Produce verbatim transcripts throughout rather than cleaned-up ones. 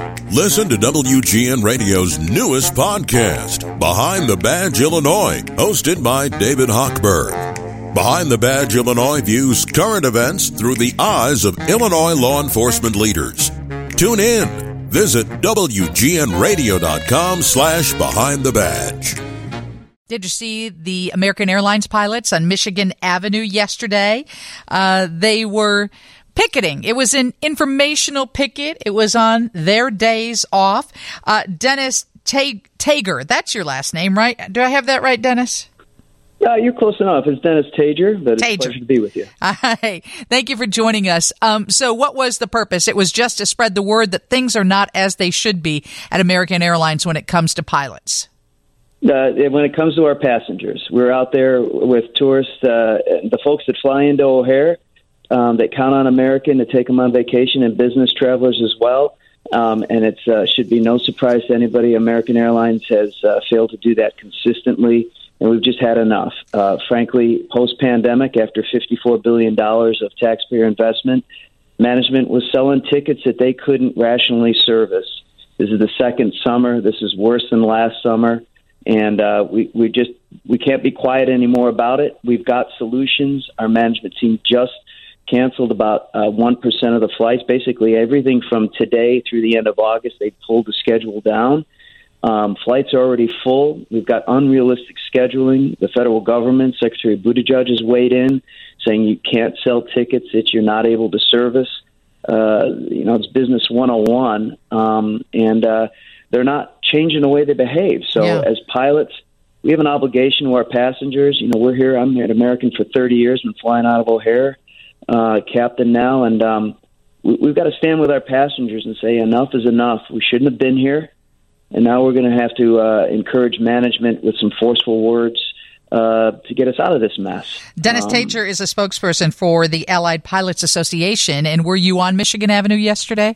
Listen to W G N Radio's newest podcast, Behind the Badge Illinois, hosted by David Hochberg. Behind the Badge Illinois views current events through the eyes of Illinois law enforcement leaders. Tune in. Visit W G N radio dot com slash behind the badge. Did you see the American Airlines pilots on Michigan Avenue yesterday? Uh, they were picketing. It was an informational picket. It was on their days off. Uh, Dennis Tager, that's your last name, right? Do I have that right, Dennis? Yeah, you're close enough. It's Dennis Tager, but it's Tager. a pleasure to be with you. Hi. Thank you for joining us. Um, so what was the purpose? It was just to spread the word that things are not as they should be at American Airlines when it comes to pilots. Uh, when it comes to our passengers, we're out there with tourists, uh, the folks that fly into O'Hare, um, that count on American to take them on vacation, and business travelers as well. Um, and it uh, should be no surprise to anybody. American Airlines has uh, failed to do that consistently, and we've just had enough. Uh, frankly, post-pandemic, after fifty-four billion dollars of taxpayer investment, management was selling tickets that they couldn't rationally service. This is the second summer. This is worse than last summer. And uh, we, we just we can't be quiet anymore about it. We've got solutions. Our management team just canceled about uh, one percent of the flights. Basically, everything from today through the end of August, they pulled the schedule down. Um, flights are already full. We've got unrealistic scheduling. The federal government, Secretary Buttigieg has weighed in, saying you can't sell tickets that you're not able to service. Uh, you know, it's business one oh one. Um, and uh, they're not changing the way they behave. So yeah. As pilots, we have an obligation to our passengers. You know, we're here. I'm at American for thirty years, been flying out of O'Hare, uh, captain now. And um, we, we've got to stand with our passengers and say enough is enough. We shouldn't have been here. And now we're going to have to uh, encourage management with some forceful words uh, to get us out of this mess. Dennis um, Tager is a spokesperson for the Allied Pilots Association. And were you on Michigan Avenue yesterday?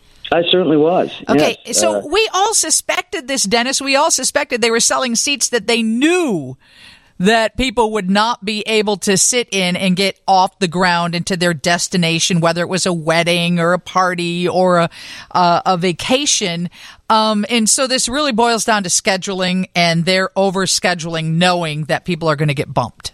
I certainly was. Okay, yes. so uh, we all suspected this, Dennis. We all suspected they were selling seats that they knew that people would not be able to sit in and get off the ground into their destination, whether it was a wedding or a party or a, uh, a vacation. Um, and so this really boils down to scheduling, and they're over-scheduling knowing that people are going to get bumped.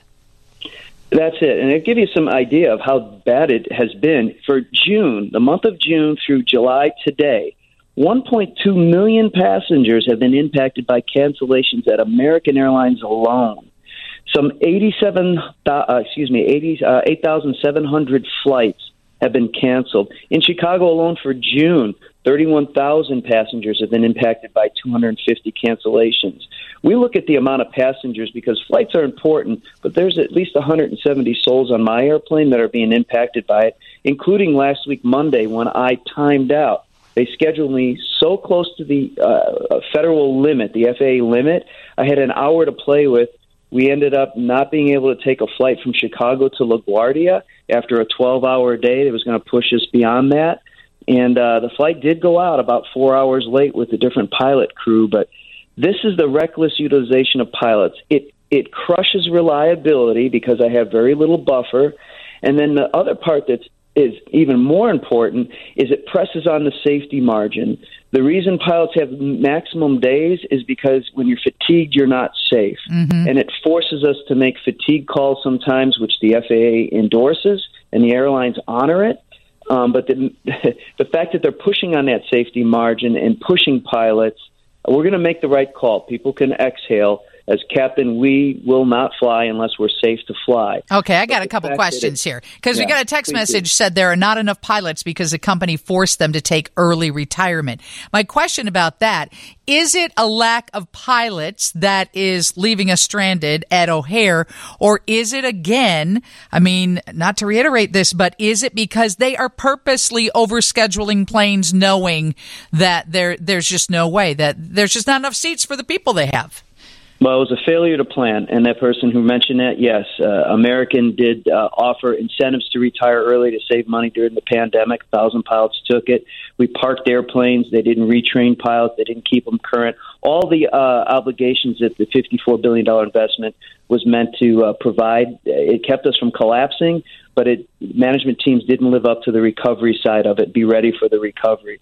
That's it. And it'll give you some idea of how bad it has been. For June, the month of June through July today, one point two million passengers have been impacted by cancellations at American Airlines alone. Some eighty-seven, uh, excuse me, eighty, uh, eight thousand seven hundred flights have been canceled. In Chicago alone for June, thirty-one thousand passengers have been impacted by two hundred fifty cancellations. We look at the amount of passengers because flights are important, but there's at least one hundred seventy souls on my airplane that are being impacted by it, including last week Monday when I timed out. They scheduled me so close to the uh, federal limit, the F A A limit. I had an hour to play with. We ended up not being able to take a flight from Chicago to LaGuardia after a twelve-hour day that was going to push us beyond that. And uh, the flight did go out about four hours late with a different pilot crew. But this is the reckless utilization of pilots. It it crushes reliability because I have very little buffer. And then the other part that's is even more important is it presses on the safety margin. The reason pilots have maximum days is because when you're fatigued, you're not safe. Mm-hmm. And it forces us to make fatigue calls sometimes, which the F A A endorses, and the airlines honor it. Um, but the, the fact that they're pushing on that safety margin and pushing pilots, we're going to make the right call. People can exhale. As captain, we will not fly unless we're safe to fly. Okay, I got a couple questions it, here. Because yeah, we got a text message do. said there are not enough pilots because the company forced them to take early retirement. My question about that, is it a lack of pilots that is leaving us stranded at O'Hare, or is it again, I mean, not to reiterate this, but is it because they are purposely overscheduling planes knowing that there there's just no way, that there's just not enough seats for the people they have? Well, it was a failure to plan, and that person who mentioned that, yes, uh, American did uh, offer incentives to retire early to save money during the pandemic. A thousand pilots took it. We parked airplanes. They didn't retrain pilots. They didn't keep them current. All the uh, obligations that the fifty-four billion dollars investment was meant to uh, provide, it kept us from collapsing, but it, management teams didn't live up to the recovery side of it, be ready for the recovery.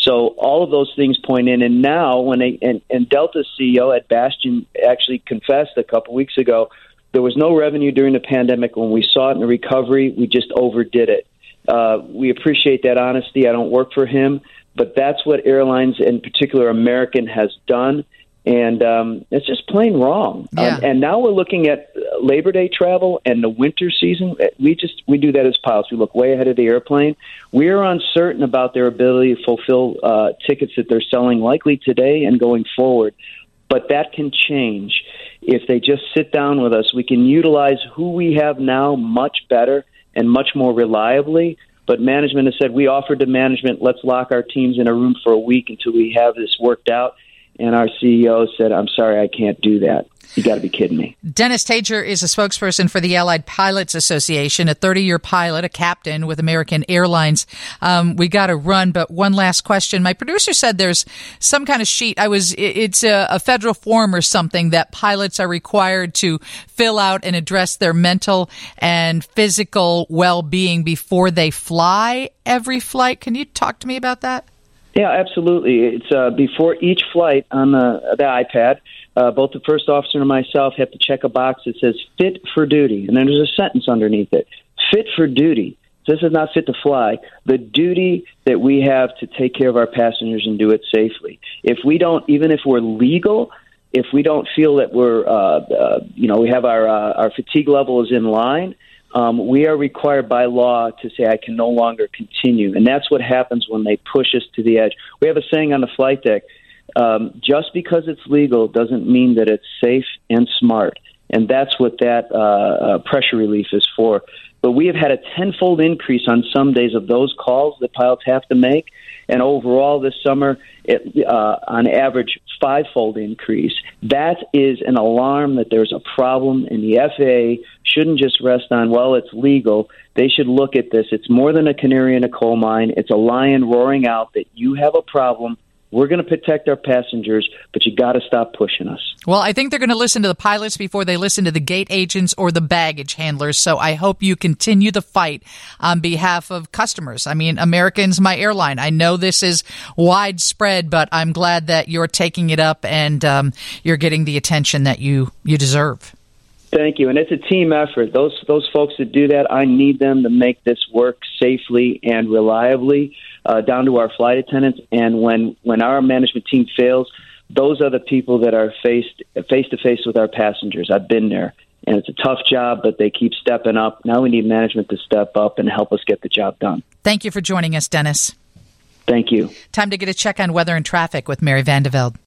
So all of those things point in. And now when they, and, and Delta's C E O Ed Bastian actually confessed a couple weeks ago, there was no revenue during the pandemic. When we saw it in the recovery, we just overdid it. Uh, we appreciate that honesty. I don't work for him, but that's what airlines, in particular American, has done. And um, it's just plain wrong. Yeah. Um, and now we're looking at Labor Day travel and the winter season. We just we do that as pilots. We look way ahead of the airplane. We are uncertain about their ability to fulfill uh, tickets that they're selling likely today and going forward. But that can change if they just sit down with us. We can utilize who we have now much better and much more reliably. But management has said, we offered to management, let's lock our teams in a room for a week until we have this worked out. And our C E O said, I'm sorry, I can't do that. You got to be kidding me. Dennis Tager is a spokesperson for the Allied Pilots Association, a thirty-year pilot, a captain with American Airlines. Um, we got to run, but one last question. My producer said there's some kind of sheet. I was, it's a, a federal form or something that pilots are required to fill out and address their mental and physical well-being before they fly every flight. Can you talk to me about that? Yeah, absolutely. It's uh, before each flight on the, the iPad. Uh, both the first officer and myself have to check a box that says fit for duty, and then there's a sentence underneath it. Fit for duty. This is not fit to fly. The duty that we have to take care of our passengers and do it safely. If we don't, even if we're legal, if we don't feel that we're, uh, uh, you know, we have our uh, our fatigue level is in line, Um, we are required by law to say I can no longer continue. And that's what happens when they push us to the edge. We have a saying on the flight deck, um, just because it's legal doesn't mean that it's safe and smart. And that's what that uh, uh, pressure relief is for. But we have had a tenfold increase on some days of those calls that pilots have to make. And overall this summer, it, uh, on average, fivefold increase. That is an alarm that there's a problem, and the F A A shouldn't just rest on, well, it's legal. They should look at this. It's more than a canary in a coal mine. It's a lion roaring out that you have a problem. We're going to protect our passengers, but you got to stop pushing us. Well, I think they're going to listen to the pilots before they listen to the gate agents or the baggage handlers. So I hope you continue the fight on behalf of customers. I mean, American's my airline. I know this is widespread, but I'm glad that you're taking it up and um, you're getting the attention that you, you deserve. Thank you. And it's a team effort. Those those folks that do that, I need them to make this work safely and reliably, uh, down to our flight attendants. And when, when our management team fails, those are the people that are faced face-to-face with our passengers. I've been there. And it's a tough job, but they keep stepping up. Now we need management to step up and help us get the job done. Thank you for joining us, Dennis. Thank you. Time to get a check on weather and traffic with Mary Vandevelde.